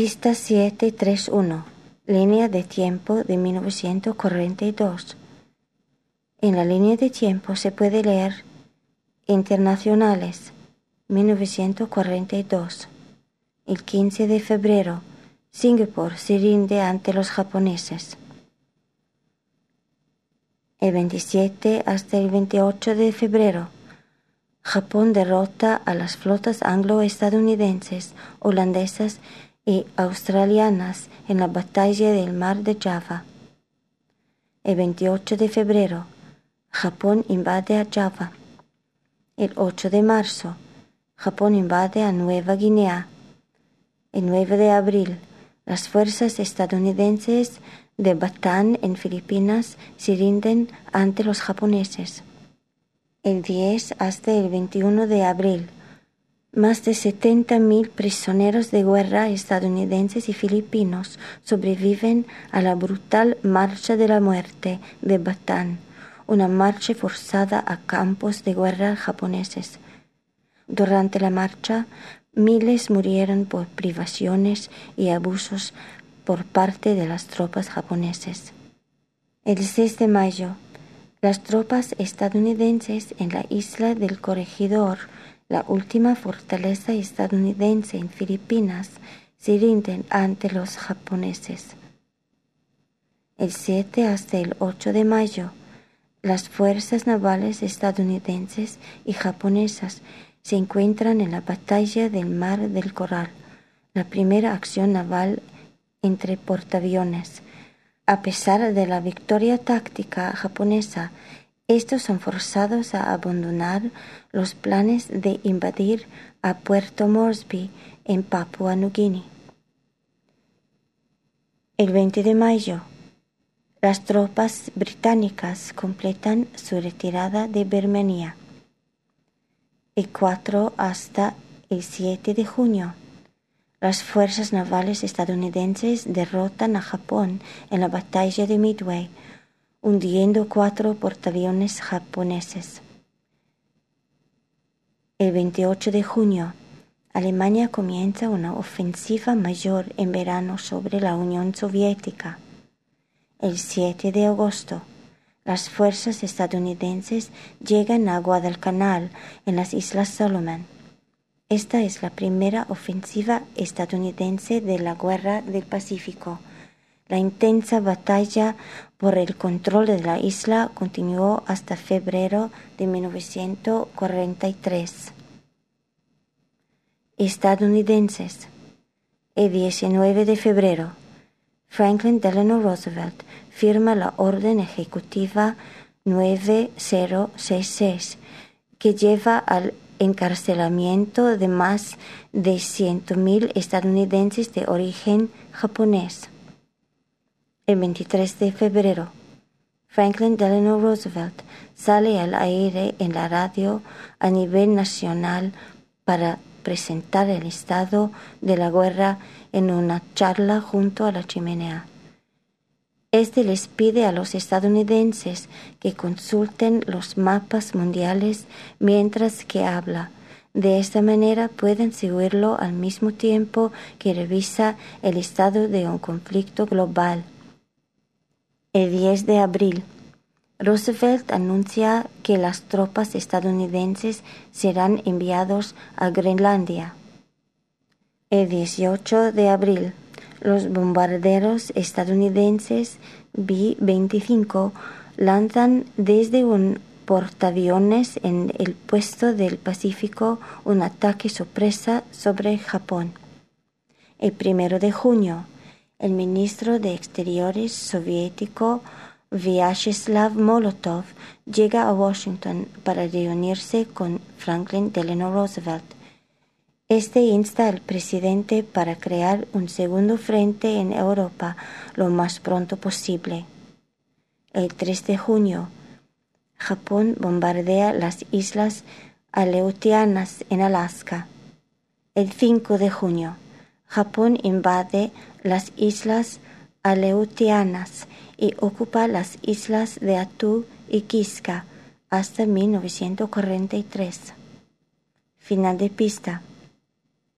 Pista 731. Línea de tiempo de 1942. En la línea de tiempo se puede leer Internacionales, 1942. El 15 de febrero, Singapur se rinde ante los japoneses. El 27 hasta el 28 de febrero, Japón derrota a las flotas anglo-estadounidenses, holandesas y australianas en la batalla del mar de Java. El 28 de febrero, Japón invade a Java. El 8 de marzo, Japón invade a Nueva Guinea. El 9 de abril, las fuerzas estadounidenses de Bataan en Filipinas se rinden ante los japoneses. El 10 hasta el 21 de abril, más de 70.000 prisioneros de guerra estadounidenses y filipinos sobreviven a la brutal Marcha de la Muerte de Bataan, una marcha forzada a campos de guerra japoneses. Durante la marcha, miles murieron por privaciones y abusos por parte de las tropas japonesas. El 6 de mayo, las tropas estadounidenses en la isla del Corregidor, la última fortaleza estadounidense en Filipinas, se rinden ante los japoneses. El 7 hasta el 8 de mayo, las fuerzas navales estadounidenses y japonesas se encuentran en la batalla del Mar del Coral, la primera acción naval entre portaaviones. A pesar de la victoria táctica japonesa, estos son forzados a abandonar los planes de invadir a Puerto Moresby en Papua Nueva Guinea. El 20 de mayo, las tropas británicas completan su retirada de Birmania. El 4 hasta el 7 de junio, las fuerzas navales estadounidenses derrotan a Japón en la batalla de Midway, hundiendo 4 portaaviones japoneses. El 28 de junio, Alemania comienza una ofensiva mayor en verano sobre la Unión Soviética. El 7 de agosto, las fuerzas estadounidenses llegan a Guadalcanal, en las Islas Salomón. Esta es la primera ofensiva estadounidense de la Guerra del Pacífico. La intensa batalla por el control de la isla continuó hasta febrero de 1943. Estadounidenses. El 19 de febrero, Franklin Delano Roosevelt firma la Orden Ejecutiva 9066, que lleva al encarcelamiento de más de 100.000 estadounidenses de origen japonés. El 23 de febrero, Franklin Delano Roosevelt sale al aire en la radio a nivel nacional para presentar el estado de la guerra en una charla junto a la chimenea. Este les pide a los estadounidenses que consulten los mapas mundiales mientras que habla. De esta manera pueden seguirlo al mismo tiempo que revisa el estado de un conflicto global. El 10 de abril, Roosevelt anuncia que las tropas estadounidenses serán enviados a Groenlandia. El 18 de abril, los bombarderos estadounidenses B-25 lanzan desde un portaaviones en el puesto del Pacífico un ataque sorpresa sobre Japón. El 1 de junio, el ministro de Exteriores soviético Vyacheslav Molotov llega a Washington para reunirse con Franklin Delano Roosevelt. Este insta al presidente para crear un segundo frente en Europa lo más pronto posible. El 3 de junio, Japón bombardea las islas Aleutianas en Alaska. El 5 de junio, Japón invade las islas Aleutianas y ocupa las islas de Attu y Kiska hasta 1943. Final de pista.